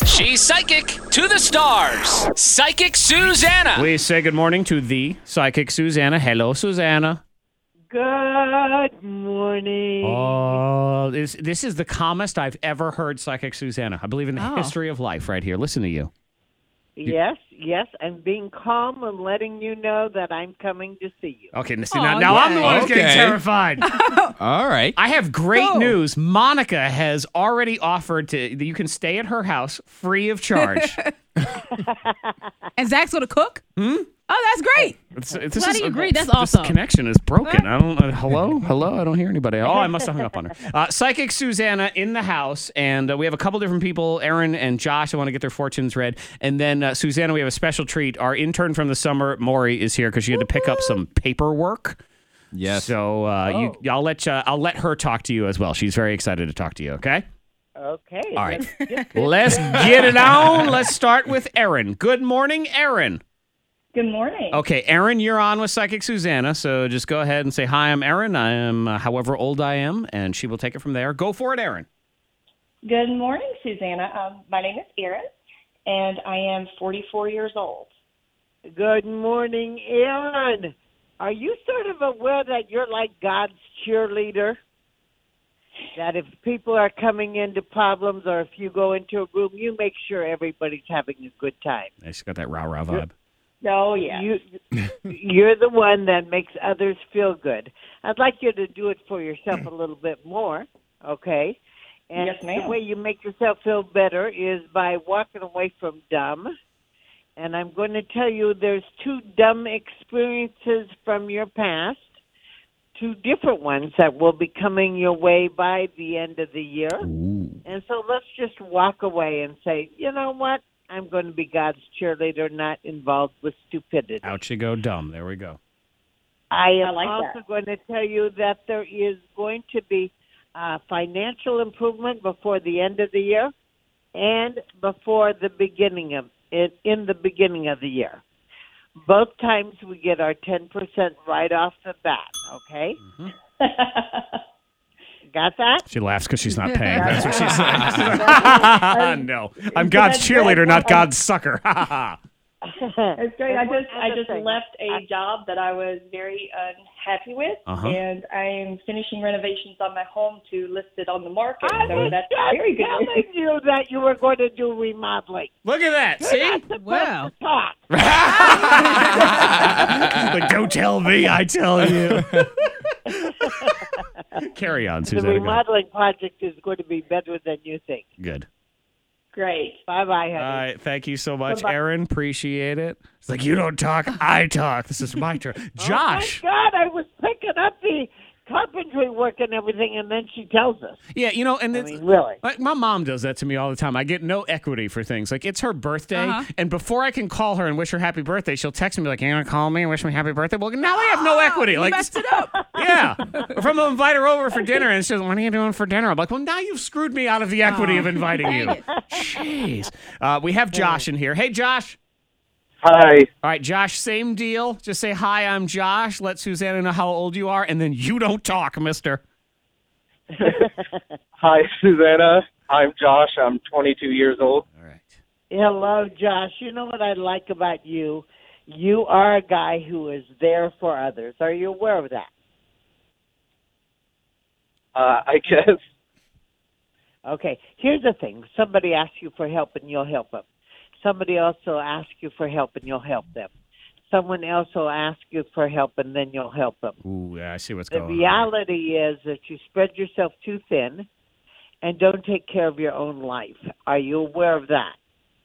She's psychic to the stars. Psychic Susanna. Please say good morning to the Psychic Susanna. Hello, Susanna. Good morning. Oh, this is the calmest I've ever heard Psychic Susanna. I believe in the history of life right here. Listen to you. Yes, I'm being calm and letting you know that I'm coming to see you. Okay, see, now I'm the one who's getting terrified. All right. I have great news. Monica has already offered that you can stay at her house free of charge. And Zach's going to cook? Oh, that's great. Glad you agree. That's awesome. This connection is broken. I don't. Hello. I don't hear anybody. Oh, I must have hung up on her. Psychic Susanna in the house, and we have a couple different people. Aaron and Josh. I want to get their fortunes read, and then Susanna. We have a special treat. Our intern from the summer, Maury, is here because she had to pick up some paperwork. Yes. So I'll let her talk to you as well. She's very excited to talk to you. Okay. Okay. All right. Let's get it on. Let's start with Aaron. Good morning, Aaron. Good morning. Okay, Aaron, you're on with Psychic Susanna, so just go ahead and say, hi, I'm Aaron. I am however old I am, and she will take it from there. Go for it, Aaron. Good morning, Susanna. My name is Erin, and I am 44 years old. Good morning, Aaron. Are you sort of aware that you're like God's cheerleader? That if people are coming into problems or if you go into a room, you make sure everybody's having a good time. She's got that rah-rah vibe. Oh, yeah. You're the one that makes others feel good. I'd like you to do it for yourself a little bit more, okay? And yes, ma'am. The way you make yourself feel better is by walking away from dumb. And I'm going to tell you there's 2 dumb experiences from your past, 2 different ones that will be coming your way by the end of the year. Ooh. And so let's just walk away and say, you know what? I'm going to be God's cheerleader, not involved with stupidity. Out you go, dumb. There we go. I am like also that. going to tell you that there is going to be financial improvement before the end of the year and before the beginning of in the beginning of the year. Both times we get our 10% right off the bat, okay? Mm-hmm. Got that? She laughs because she's not paying. That's what she says. No, I'm God's cheerleader, not God's sucker. It's great. I just thing. left a job that I was very unhappy with, and I am finishing renovations on my home to list it on the market. So that's very good. I was telling you that you were going to do remodeling. Look at that. See? Wow. Talk. But don't tell me, I tell you. Carry on, The Susanna. remodeling project is going to be better than you think. Good. Great. Bye-bye, honey. All right, thank you so much, Bye-bye. Aaron. Appreciate it. It's like, you don't talk, I talk. This is my turn. Josh. Oh, my God, I was picking up the carpentry work and everything, and then she tells us. Yeah, and I it's, mean, really. like my mom does that to me all the time. I get no equity for things. Like, it's her birthday, and before I can call her and wish her happy birthday, she'll text me like, "You gonna call me and wish me happy birthday?" Well, now I have no equity. You Like, messed it up. yeah. Or if I'm gonna invite her over for dinner, and she says, "What are you doing for dinner?" I'm like, "Well, now you've screwed me out of the equity of inviting you." Jeez. We have Josh in here. Hey, Josh. Hi. All right, Josh, same deal. Just say, hi, I'm Josh. Let Susanna know how old you are, and then you don't talk, mister. Hi, Susanna. I'm Josh. I'm 22 years old. All right. Hello, Josh. You know what I like about you? You are a guy who is there for others. Are you aware of that? I guess. Okay. Here's the thing. Somebody asks you for help, and you'll help them. Somebody else will ask you for help, and you'll help them. Someone else will ask you for help, and then you'll help them. Ooh, yeah, I see what's The going on. reality is that you spread yourself too thin and don't take care of your own life. Are you aware of that?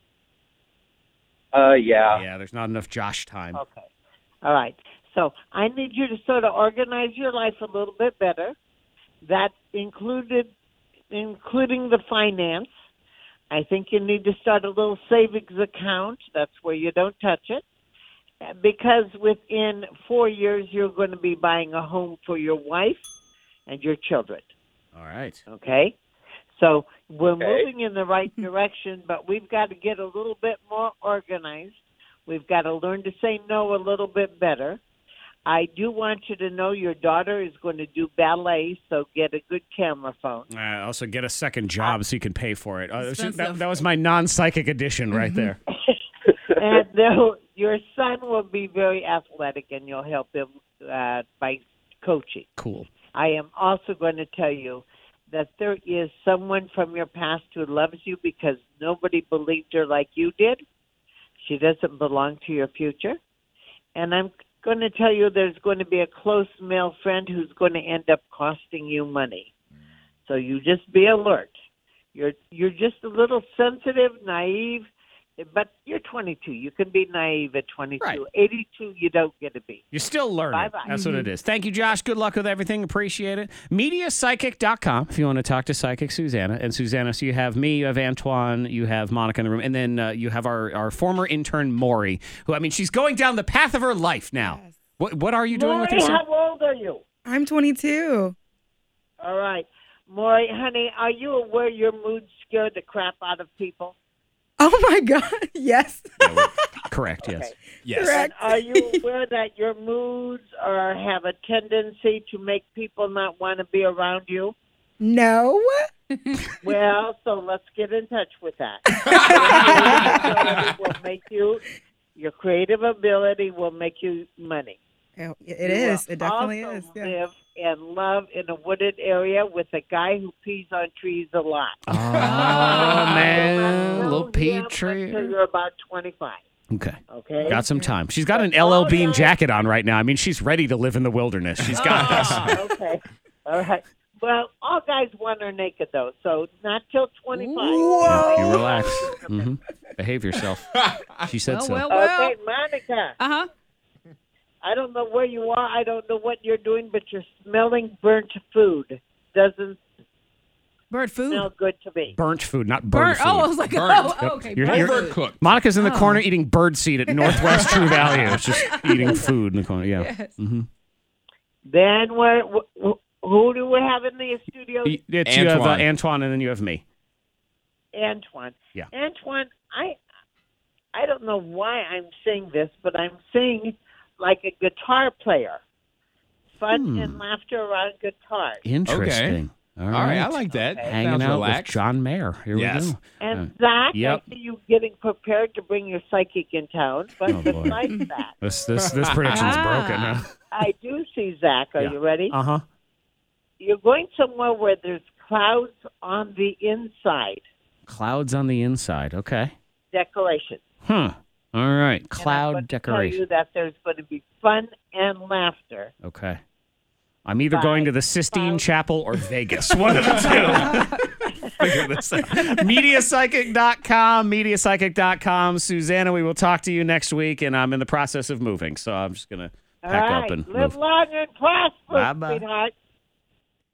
Yeah. Yeah, there's not enough Josh time. Okay. All right. So I need you to sort of organize your life a little bit better. That including the finance. I think you need to start a little savings account. That's where you don't touch it. Because within 4 years, you're going to be buying a home for your wife and your children. All right. Okay? So we're Okay. moving in the right direction, but we've got to get a little bit more organized. We've got to learn to say no a little bit better. I do want you to know your daughter is going to do ballet, so get a good camera phone. Also, get a second job so you can pay for it. Expensive. That was my non-psychic edition right there. And your son will be very athletic, and you'll help him by coaching. Cool. I am also going to tell you that there is someone from your past who loves you because nobody believed her like you did. She doesn't belong to your future. And I'm going to tell you there's going to be a close male friend who's going to end up costing you money. So you just be alert. You're just a little sensitive, naive, but you're 22. You can be naive at 22. Right. 82, you don't get to be. You're still learning. Bye-bye. That's what it is. Thank you, Josh. Good luck with everything. Appreciate it. MediaPsychic.com if you want to talk to Psychic Susanna. And Susanna, so you have me, you have Antoine, you have Monica in the room, and then you have our former intern, Maury, who, I mean, she's going down the path of her life now. Yes. What are you doing with Maury, yourself? how old are you? I'm 22. All right. Maury, honey, are you aware your moods scare the crap out of people? Oh my God. Yes. Correct, yes. Okay. Yes. Correct. And are you aware that your moods have a tendency to make people not want to be around you? No. Well, so let's get in touch with that. Your creative ability will make you money. Oh, it is. You It definitely also is. Yeah. live and love in a wooded area with a guy who pees on trees a lot. Oh, man. You'll Little not pea know him tree. Until you're about 25. Okay. Okay. Got some time. She's got an LL Bean jacket on right now. I mean, she's ready to live in the wilderness. She's got this. Okay. All right. Well, all guys want her naked, though, so not till 25. You relax. Behave yourself. She said so. Well. Okay, Monica. Uh-huh. I don't know where you are. I don't know what you're doing, but you're smelling burnt food. Doesn't Bird food. smell good to me. Burnt food, not bird Burnt. food. Oh, I was like, Burnt. oh, okay. You're- Burnt you're- food. Overcooked. Monica's in the corner eating bird seed at Northwest True Value. It's just eating food in the corner. Yeah. Yes. Then who do we have in the studio? You have Antoine. Antoine, and then you have me. Antoine. Yeah. Antoine, I don't know why I'm saying this, but I'm saying like a guitar player. Fun and laughter around guitar. Interesting. All All right, I like that. Hanging Sounds out relaxed. with John Mayer. Here Yes. we go. And Zach, Yep. I see you getting prepared to bring your psychic in town. But Oh, boy. besides that, This prediction's broken. Huh? I do see Zach. Are Yeah. you ready? Uh-huh. You're going somewhere where there's clouds on the inside. Clouds on the inside. Okay. Decoration. Huh. All right. And I'm Cloud going to tell decoration. you that there's going to be fun and laughter. Okay. I'm either Bye. going to the Sistine Bye. Chapel or Vegas. One of the two. Figure this out. MediaPsychic.com. MediaPsychic.com. Susanna, we will talk to you next week, and I'm in the process of moving, so I'm just going to All pack right. up and Live move. long and prosper, Bye-bye. sweetheart.